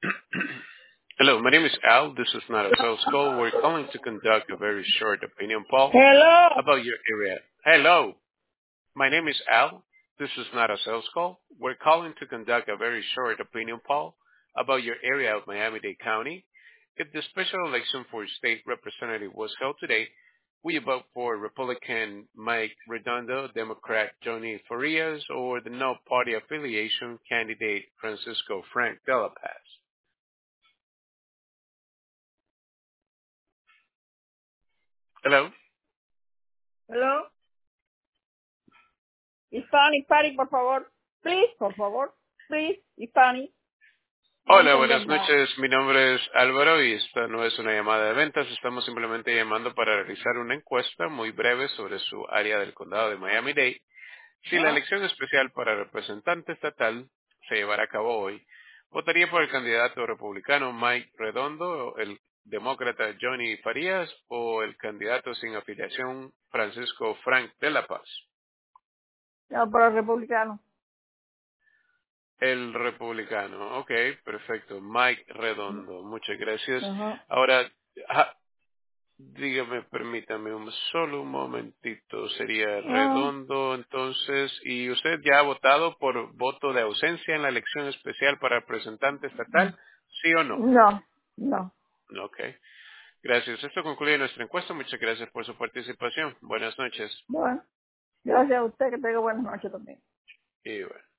Hello, my name is Al. This is not a sales call. We're calling to conduct a very short opinion poll Hello. about your area. Hello, my name is Al. This is not a sales call. We're calling to conduct a very short opinion poll about your area of Miami-Dade County. If the special election for state representative was held today, will you vote for Republican Mike Redondo, Democrat Johnny Farias, or the no party affiliation candidate Francisco Frank de la Paz? Hello. Hello. Hispanic Party, por favor. Please, por favor. Please, Hispanic. No Hola, entender buenas nada. noches. Mi nombre es Álvaro y esta no es una llamada de ventas. Estamos simplemente llamando para realizar una encuesta muy breve sobre su área del condado de Miami-Dade. Si la ¿No? elección especial para representante estatal se llevará a cabo hoy, ¿votaría por el candidato republicano Mike Redondo, el demócrata Johnny Farías o el candidato sin afiliación Francisco Frank de la Paz? No, para el republicano. El republicano. Ok, perfecto. Mike Redondo. Muchas gracias. Ajá. Ahora, dígame, permítame solo un momentito. Sería Ah, Redondo, entonces. ¿Y usted ya ha votado por voto de ausencia en la elección especial para representante estatal? ¿Sí o no? no, no. Ok. Gracias. Esto concluye nuestra encuesta. Muchas gracias por su participación. Buenas noches. Bueno, gracias a usted, que tenga buenas noches también. Y bueno.